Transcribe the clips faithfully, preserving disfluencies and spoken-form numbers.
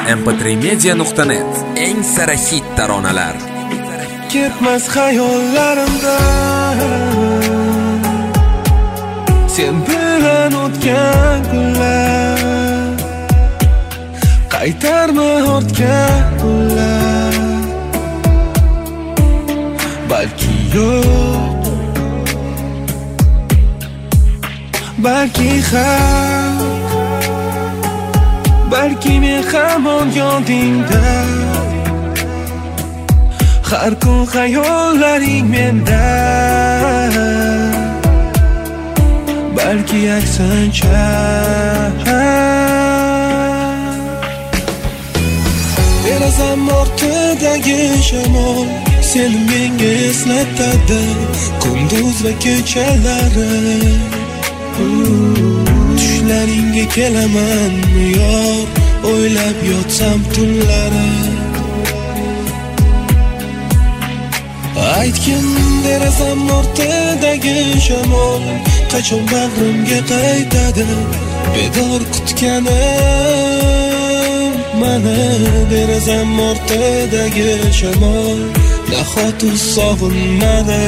em p tre media nuqta net eng sara hit taronalar. Ketmas xayollarimdan sen bilan o'tgan kunlar, qaytarma ortgan kunlar. Balki yo'q, balki ham, balki men hamon yodingda. Har kun xayollaring menda, balki aksincha. Derazam ortidagi shamol seni menga eslatadi kunduz va kechalari. Tushlaringga kelaman yor, o'ylab yotsam tunlari. Aytgin derazam ortidagi shamol qachon bag'rimga qaytadi. Bedor kutganim mana derazam ortidagi shamol nahoti sog'inmadi.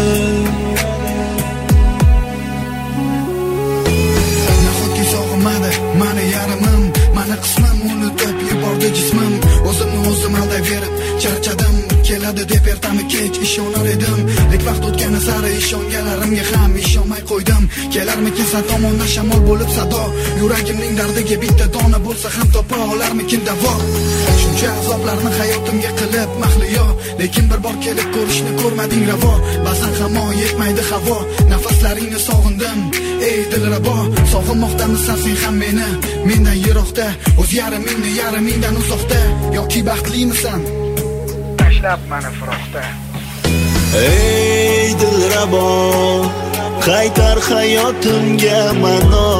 Nahotki sog'inmadi mani yarimim, mani qismim unutib yubordi jismim. O'zimni o'zim aldayverib charchadim, keladi deb ertami kech ishonar edim. Lek vaqt o'tgani sari ishongalarimga ham ishonmay qo'ydim. Kelarmikin san tomondan shamol bo'lib sado, yuragimning dardiga bitta dona bo'lsa ham topa olarmikin davo. Shuncha azoblarni hayotimga qilib mahliyo, lekin bir bor kelib ko'rishni ko'rmading ravo. Ba'zan hamon yetmaydi havo, nafaslaringni sog'indim ey dilrabo. Sog'inmoqdamisan sen ham meni mendan yiroqda, o'z yarimingni yarimingdan uzoqda. Yoki baxtlimisan tashlab mani firoqda. Ey dilrabo, qaytar hayotimga mano.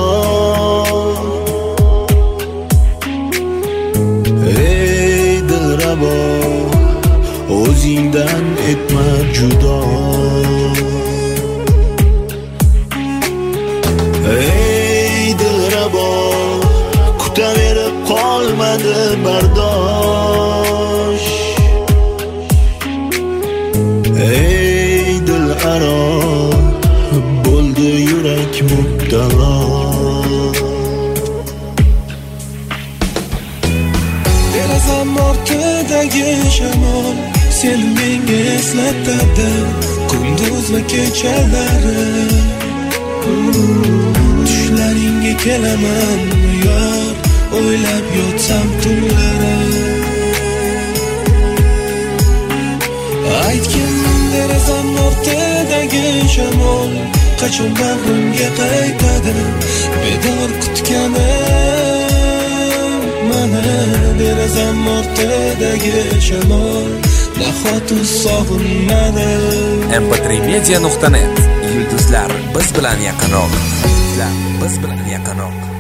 Ey dilrabo, o'zingdan etma judo. Ey dilrabo, kutaverib qolmadi bardosh. Ey dil aro, bo'ldi yurak mubtalo. Derazam ortidagi shamol seni menga eslatadi kunduz va kechalari. Tushlaringga kelaman yor, o'ylab yotsam tunlari. Aytgin derazam ortidagi shamol qachon bag'rimga qaytadi. Bedor kutganim mana derazam ortidagi shamol nahoti sog'inmadi. em p tre media nuqta net yulduzlar biz bilan yaqinroq. Yulduzlar biz bilan yaqinroq.